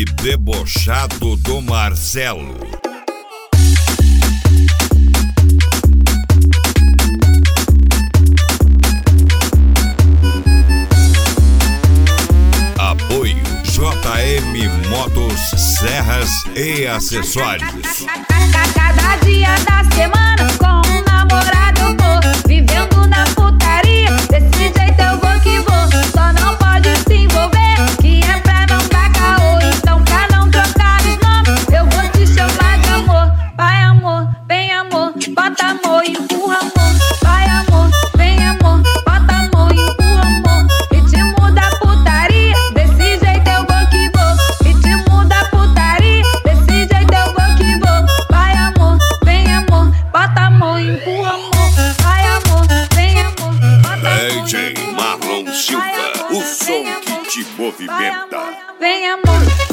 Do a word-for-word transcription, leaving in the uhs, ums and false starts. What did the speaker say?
Baile debochado do Marcelo. Apoio J M Motos, Serras e Acessórios. Cada dia da semana com um namorado eu vou, vivendo na putaria, desse jeito eu vou que vou. Só não pode se envolver, que é pra não dar caô. Então pra não trocar os nomes, eu vou te chamar de amor. Vai amor, vem amor, bota amor, empurra amor. Vai amor, vem amor, bota amor, empurra amor. Ritmo da putaria, desse jeito eu vou que vou. Ritmo da putaria, desse jeito eu vou que vou. Vai amor, vem amor, bota amor, empurra amor. Vai amor, vem amor, bota amor. D J Marlon Silva, o som que te movimenta. Vem amor.